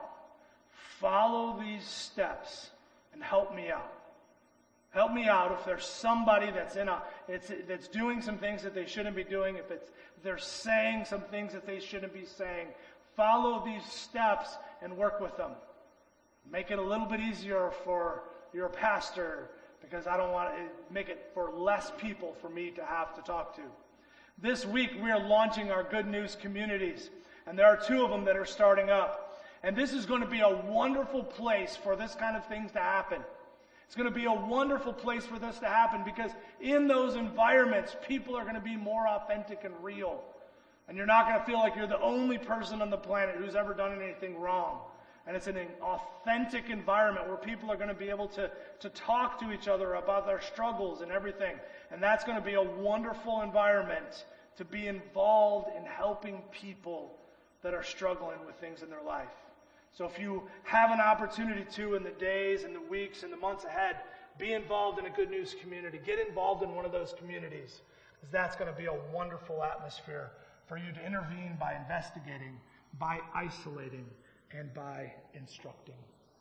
follow these steps and help me out. Help me out if there's somebody that's in a it's that's doing some things that they shouldn't be doing, if it's if they're saying some things that they shouldn't be saying. Follow these steps and work with them. Make it a little bit easier for your pastor, because I don't want to make it for less people for me to have to talk to. This week we are launching our Good News communities, and there are two of them that are starting up. And this is going to be a wonderful place for this kind of things to happen. It's going to be a wonderful place for this to happen, because in those environments, people are going to be more authentic and real. And you're not going to feel like you're the only person on the planet who's ever done anything wrong. And it's an authentic environment where people are going to be able to, to talk to each other about their struggles and everything. And that's going to be a wonderful environment to be involved in helping people that are struggling with things in their life. So if you have an opportunity to, in the days and the weeks and the months ahead, be involved in a Good News community. Get involved in one of those communities, because that's going to be a wonderful atmosphere for you to intervene by investigating, by isolating, and by instructing.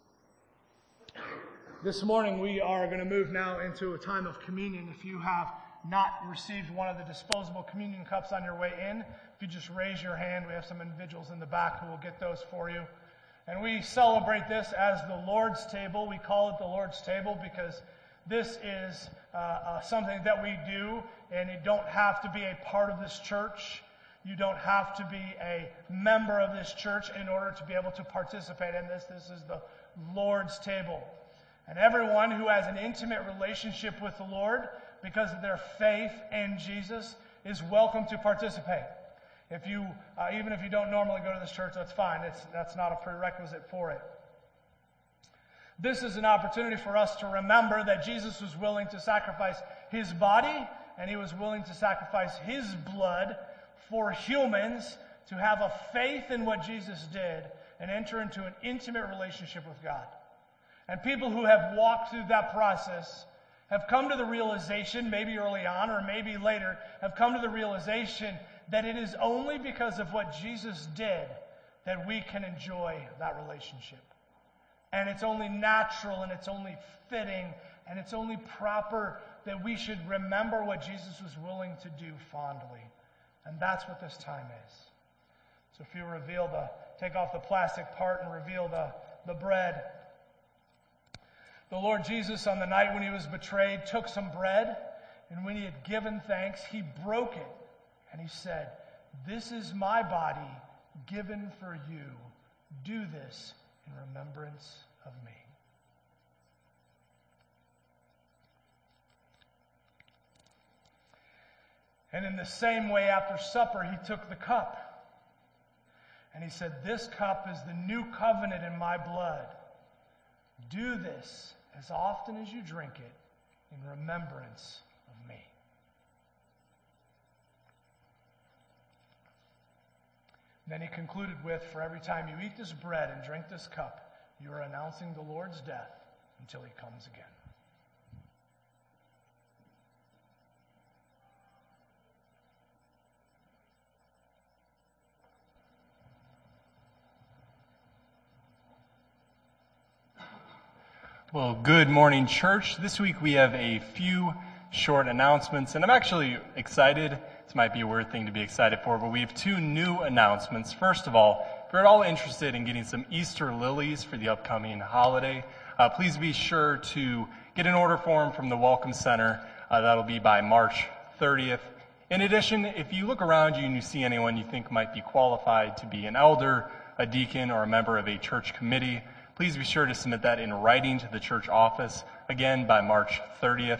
This morning we are going to move now into a time of communion. If you have not received one of the disposable communion cups on your way in, if you just raise your hand, we have some individuals in the back who will get those for you. And we celebrate this as the Lord's table. We call it the Lord's table because this is uh, uh, something that we do, and you don't have to be a part of this church. You don't have to be a member of this church in order to be able to participate in this. This is the Lord's table. And everyone who has an intimate relationship with the Lord, because of their faith in Jesus, is welcome to participate. If you, uh, even if you don't normally go to this church, that's fine. It's, that's not a prerequisite for it. This is an opportunity for us to remember that Jesus was willing to sacrifice his body and he was willing to sacrifice his blood for humans to have a faith in what Jesus did and enter into an intimate relationship with God. And people who have walked through that process have come to the realization, maybe early on or maybe later, have come to the realization that it is only because of what Jesus did that we can enjoy that relationship. And it's only natural and it's only fitting and it's only proper that we should remember what Jesus was willing to do fondly. And that's what this time is. So if you reveal the, take off the plastic part and reveal the, the bread. The Lord Jesus, on the night when he was betrayed, took some bread, and when he had given thanks, he broke it. And he said, "This is my body given for you. Do this in remembrance of me." And in the same way, after supper, he took the cup. And he said, "This cup is the new covenant in my blood. Do this as often as you drink it in remembrance of me." Then he concluded with, "For every time you eat this bread and drink this cup, you are announcing the Lord's death until he comes again." Well, good morning, church. This week we have a few short announcements, and I'm actually excited. This might be a weird thing to be excited for, but we have two new announcements. First of all, if you're at all interested in getting some Easter lilies for the upcoming holiday, uh, please be sure to get an order form from the Welcome Center. Uh, that'll be by March thirtieth. In addition, if you look around you and you see anyone you think might be qualified to be an elder, a deacon, or a member of a church committee, please be sure to submit that in writing to the church office, again, by March thirtieth.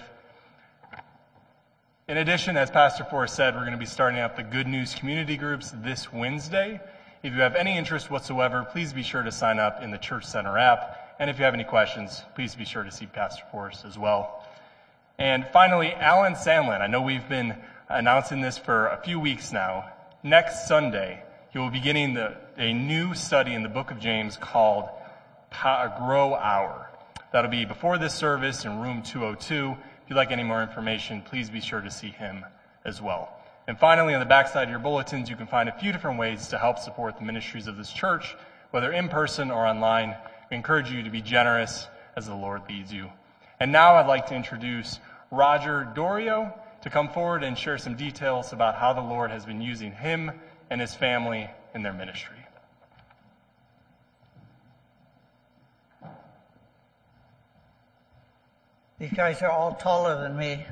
In addition, as Pastor Forrest said, we're going to be starting up the Good News community groups this Wednesday. If you have any interest whatsoever, please be sure to sign up in the Church Center app. And if you have any questions, please be sure to see Pastor Forrest as well. And finally, Alan Sandlin. I know we've been announcing this for a few weeks now. Next Sunday, he will be beginning the, a new study in the book of James called Grow Hour. That'll be before this service in room two oh two. If you'd like any more information, please be sure to see him as well. And finally, on the backside of your bulletins, you can find a few different ways to help support the ministries of this church, whether in person or online. We encourage you to be generous as the Lord leads you. And now I'd like to introduce Roger Dorio to come forward and share some details about how the Lord has been using him and his family in their ministry. These guys are all taller than me.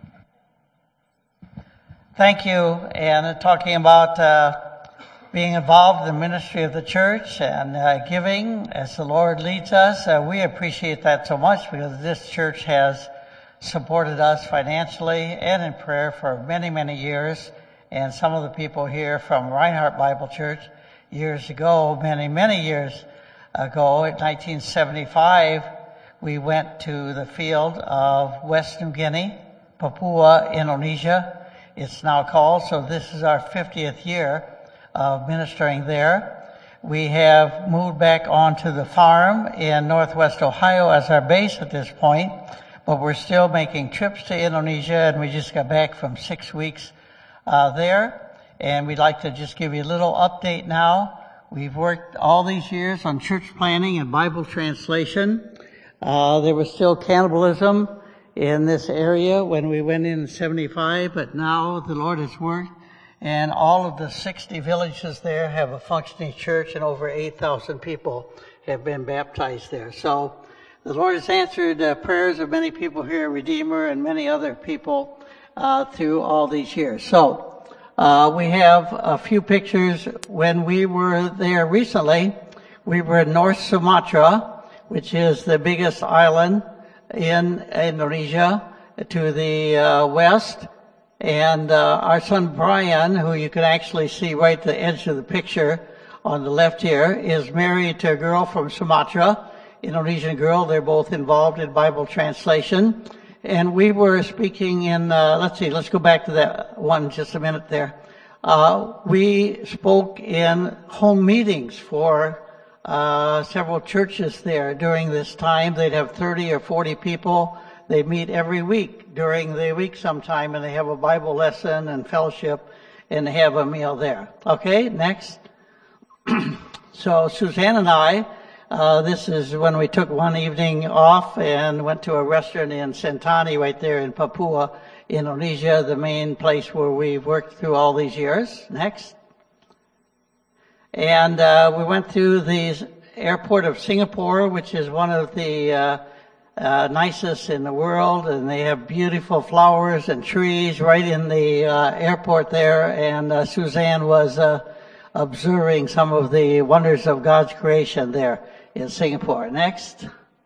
Thank you. And talking about uh, being involved in the ministry of the church and uh, giving as the Lord leads us, uh, we appreciate that so much because this church has supported us financially and in prayer for many, many years. And some of the people here from Reinhardt Bible Church years ago, many, many years ago, in nineteen seventy-five, we went to the field of West New Guinea, Papua, Indonesia, it's now called. So this is our fiftieth year of ministering there. We have moved back onto the farm in Northwest Ohio as our base at this point, but we're still making trips to Indonesia, and we just got back from six weeks uh, there. And we'd like to just give you a little update now. We've worked all these years on church planning and Bible translation. Uh, there was still cannibalism in this area when we went in in seventy-five, but now the Lord has worked, and all of the sixty villages there have a functioning church, and over eight thousand people have been baptized there. So the Lord has answered uh, prayers of many people here, Redeemer, and many other people uh, through all these years. So uh, we have a few pictures. When we were there recently, we were in North Sumatra, which is the biggest island in Indonesia, to the uh, west. And uh, our son Brian, who you can actually see right at the edge of the picture on the left here, is married to a girl from Sumatra, Indonesian girl. They're both involved in Bible translation. And we were speaking in, uh, let's see, let's go back to that one just a minute there. Uh, we spoke in home meetings for uh, several churches there during this time. They'd have thirty or forty people. They meet every week during the week sometime, and they have a Bible lesson and fellowship, and they have a meal there. Okay, next. So Suzanne and I, uh, this is when we took one evening off and went to a restaurant in Sentani right there in Papua, Indonesia, the main place where we've worked through all these years. Next. And uh, we went through the airport of Singapore, which is one of the uh, uh, nicest in the world, and they have beautiful flowers and trees right in the uh, airport there. And uh, Suzanne was uh, observing some of the wonders of God's creation there in Singapore. Next.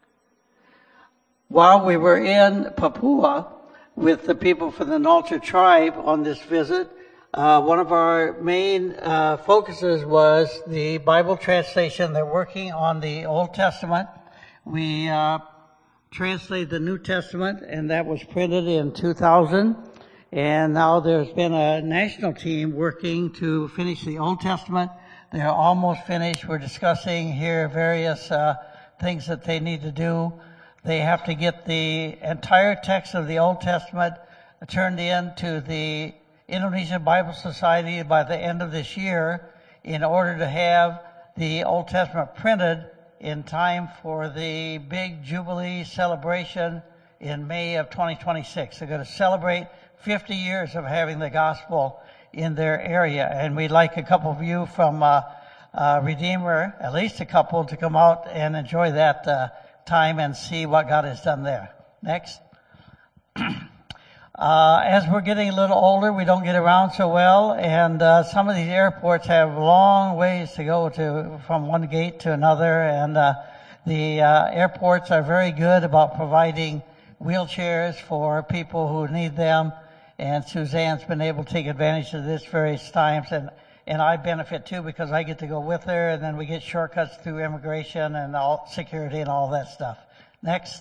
While we were in Papua with the people from the Nalta tribe on this visit, uh, one of our main uh, focuses was the Bible translation. They're working on the Old Testament. We uh, translated the New Testament, and that was printed in two thousand. And now there's been a national team working to finish the Old Testament. They're almost finished. We're discussing here various uh, things that they need to do. They have to get the entire text of the Old Testament turned in to the Indonesian Bible Society by the end of this year in order to have the Old Testament printed in time for the big Jubilee celebration in May of twenty twenty-six. They're going to celebrate fifty years of having the gospel in their area. And we'd like a couple of you from uh, uh, Redeemer, at least a couple, to come out and enjoy that uh, time and see what God has done there. Next. Uh, as we're getting a little older, we don't get around so well, and uh, some of these airports have long ways to go to from one gate to another, and uh, the uh, airports are very good about providing wheelchairs for people who need them, and Suzanne's been able to take advantage of this various times, and and I benefit too because I get to go with her, and then we get shortcuts through immigration and all security and all that stuff. Next.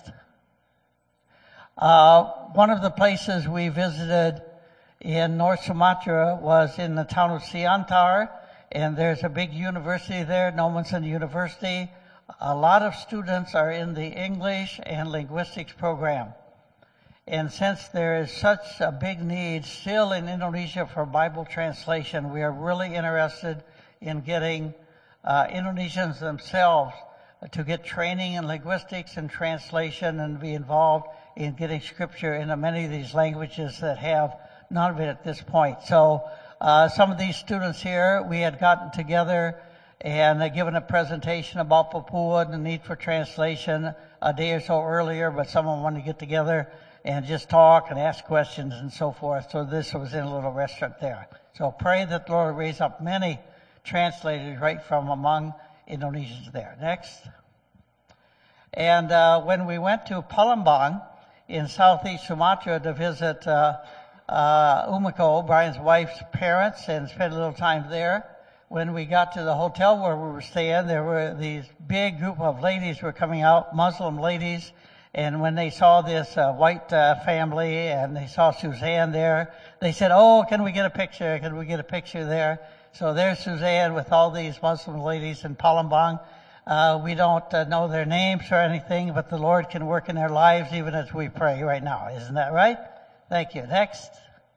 Uh, one of the places we visited in North Sumatra was in the town of Siantar, and there's a big university there, Nomensen University. A lot of students are in the English and linguistics program. And since there is such a big need still in Indonesia for Bible translation, we are really interested in getting uh, Indonesians themselves to get training in linguistics and translation and be involved in getting scripture into many of these languages that have none of it at this point. So uh, some of these students here, we had gotten together and uh, given a presentation about Papua and the need for translation a day or so earlier, but someone wanted to get together and just talk and ask questions and so forth. So this was in a little restaurant there. So pray that the Lord raise up many translators right from among Indonesians there. Next. And uh, when we went to Palembang in southeast Sumatra to visit uh, uh, Umiko, Brian's wife's parents, and spend a little time there, when we got to the hotel where we were staying, there were these big group of ladies who were coming out, Muslim ladies, and when they saw this uh, white uh, family and they saw Suzanne there, they said, "Oh, can we get a picture? Can we get a picture there?" So there's Suzanne with all these Muslim ladies in Palembang. Uh, we don't uh, know their names or anything, but the Lord can work in their lives even as we pray right now. Isn't that right? Thank you. Next.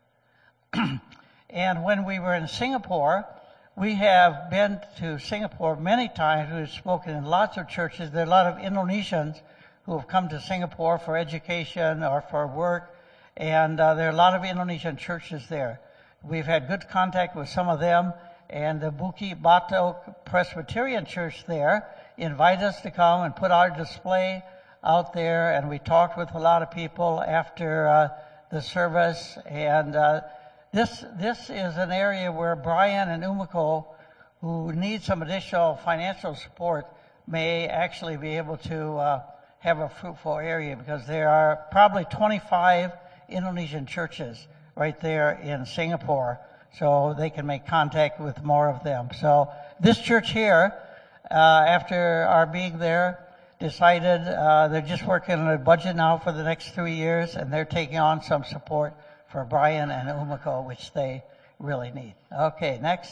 And when we were in Singapore, we have been to Singapore many times. We've spoken in lots of churches. There are a lot of Indonesians who have come to Singapore for education or for work, and uh, there are a lot of Indonesian churches there. We've had good contact with some of them, and the Bukit Batok Presbyterian Church there invited us to come and put our display out there, and we talked with a lot of people after uh, the service. And uh, this this is an area where Brian and Umiko, who need some additional financial support, may actually be able to uh, have a fruitful area, because there are probably twenty-five Indonesian churches right there in Singapore, so they can make contact with more of them. So this church here, uh, after our being there, decided uh, they're just working on a budget now for the next three years, and they're taking on some support for Brian and Umiko, which they really need. Okay, next.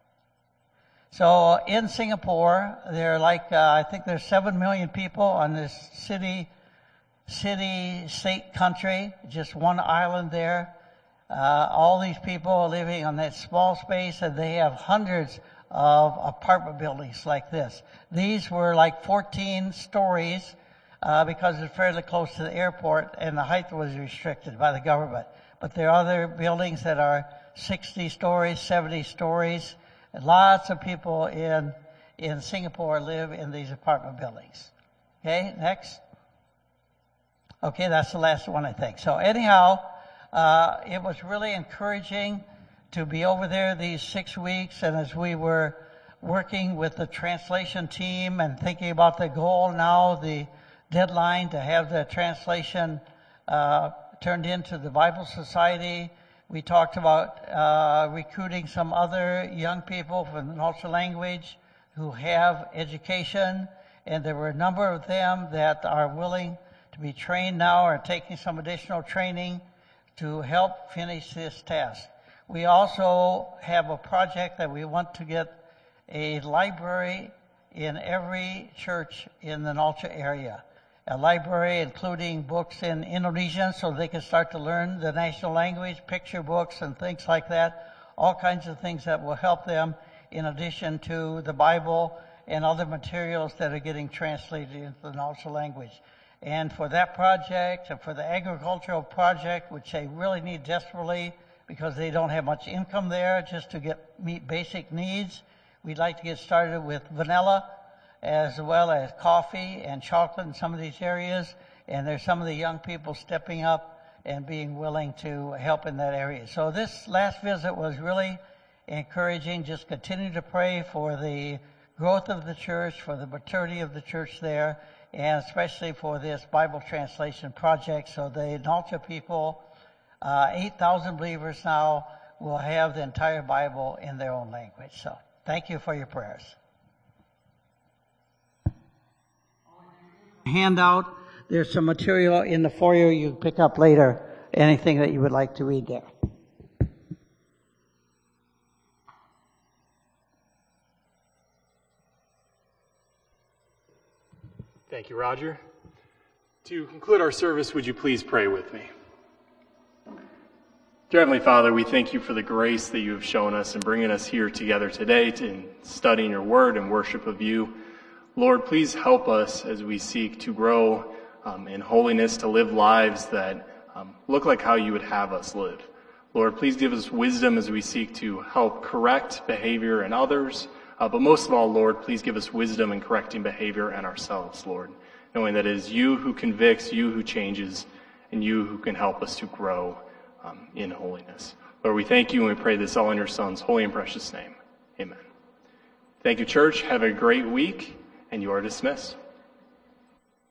So in Singapore, there are like, uh, I think there's seven million people on this city, city, state country, just one island there. Uh, all these people are living on that small space, and they have hundreds of apartment buildings like this. These were like fourteen stories, uh, because it's fairly close to the airport, and the height was restricted by the government. But there are other buildings that are sixty stories, seventy stories. Lots of people in in Singapore live in these apartment buildings. Okay, next. Okay, that's the last one, I think. So anyhow, uh, it was really encouraging to be over there these six weeks, and as we were working with the translation team and thinking about the goal now, the deadline to have the translation uh, turned into the Bible Society. We talked about uh, recruiting some other young people from the Nolcha language who have education, and there were a number of them that are willing to be trained now or taking some additional training to help finish this task. We also have a project that we want to get a library in every church in the Nolcha area. A library including books in Indonesian so they can start to learn the national language, picture books and things like that. All kinds of things that will help them in addition to the Bible and other materials that are getting translated into the Nolcha language. And for that project and for the agricultural project, which they really need desperately because they don't have much income there just to get meet basic needs, we'd like to get started with vanilla as well as coffee and chocolate in some of these areas. And there's some of the young people stepping up and being willing to help in that area. So this last visit was really encouraging. Just continue to pray for the growth of the church, for the maturity of the church there, and especially for this Bible translation project. So the Nolcha people, uh, eight thousand believers now, will have the entire Bible in their own language. So thank you for your prayers. Handout. There's some material in the foyer you can pick up later. Anything that you would like to read there. Thank you, Roger. To conclude our service, would you please pray with me? Dear Heavenly Father, we thank you for the grace that you have shown us in bringing us here together today to studying your word and worship of you. Lord, please help us as we seek to grow um, in holiness, to live lives that um, look like how you would have us live. Lord, please give us wisdom as we seek to help correct behavior in others. Uh, but most of all, Lord, please give us wisdom in correcting behavior in ourselves, Lord, knowing that it is you who convicts, you who changes, and you who can help us to grow um, in holiness. Lord, we thank you and we pray this all in your Son's holy and precious name. Amen. Thank you, church. Have a great week. And you are dismissed.